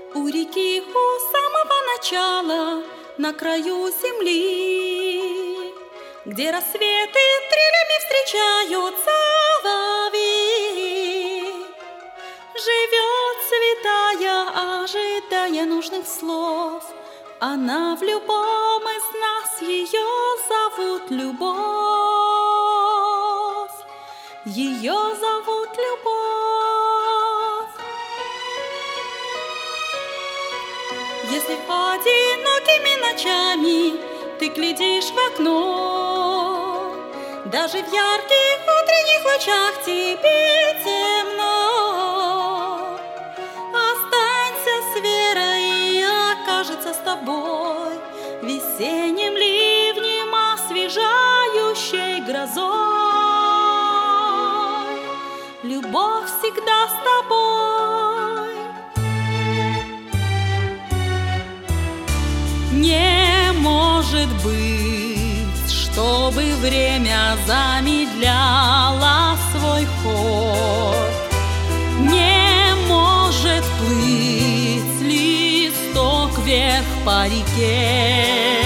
У реки у самого начала, на краю земли, где рассветы трилями встречают соловьи, живет святая, ожидая нужных слов. Она в любом из нас, ее зовут Любовь. Ее зовут Любовь. Если одинокими ночами ты глядишь в окно, даже в ярких утренних лучах тебе темно, останься с верой, и окажется с тобой весенним ливнем, освежающей грозой. Любовь всегда с тобой. Не может быть, чтобы время замедляло свой ход. Не может плыть листок вверх по реке.